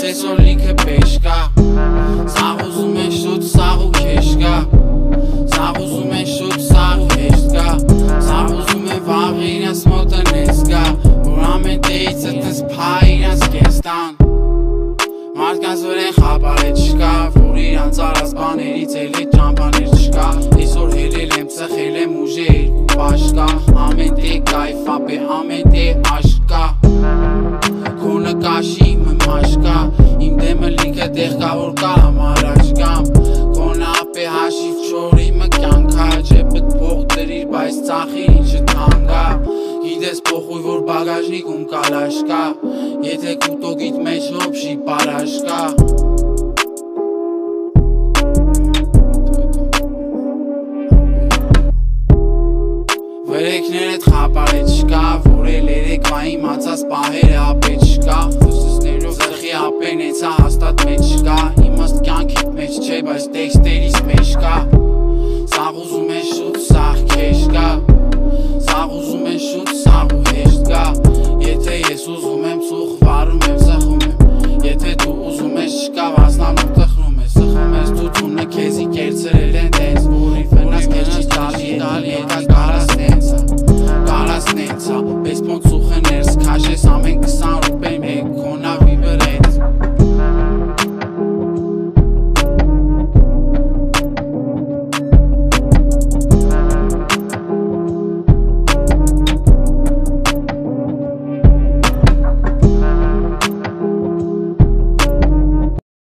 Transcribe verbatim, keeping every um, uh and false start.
այսօր լիքը պեշ կա Սաղ ուզում են շուտ, սաղ ու քեշ կա Սաղ ուզում են շուտ, սաղ ու հեշտ կա Սաղ ուզում են վաղ իրենց մոտը նես կա Որ ամեն տեից ըտս պահ իրենց կես տան Մարդկանց որ են խաբար է չկա Որ իրանց արած բաներից էլ է ճամբաներ չկա Այսօր հելել եմ, ծխել եմ ուժ է երկու պաշկա Ամեն տե կայֆ ապ է, ամեն տե աշկա Քոնը կաշի իմը մաշկա Իմ դեմը լիքը տեղ կա որ կա համարաշ կամ Քոնը ապ է հաշիվ չոր իմը կյանքա Չէ պտ փող դրիր բայց ծախիր ինչը թանգա Գիտես պոխույ որ բագաժնիկում կալաշ կա Եթե կուտոգիտ մեջ հոպշի պարաշ կա Վերեքներդ խապար է չկա Որ էլ երեկվայի մացած պահերը ապե չկա Ֆուսուսներով զրխի ապեն էցա հաստատ մեջ չկա Իմաստ կյանքիտ մեջ չէ բայց տեքստերիս մեջ կա Սաղ ուզում են շուտ, սաղ քեշ կա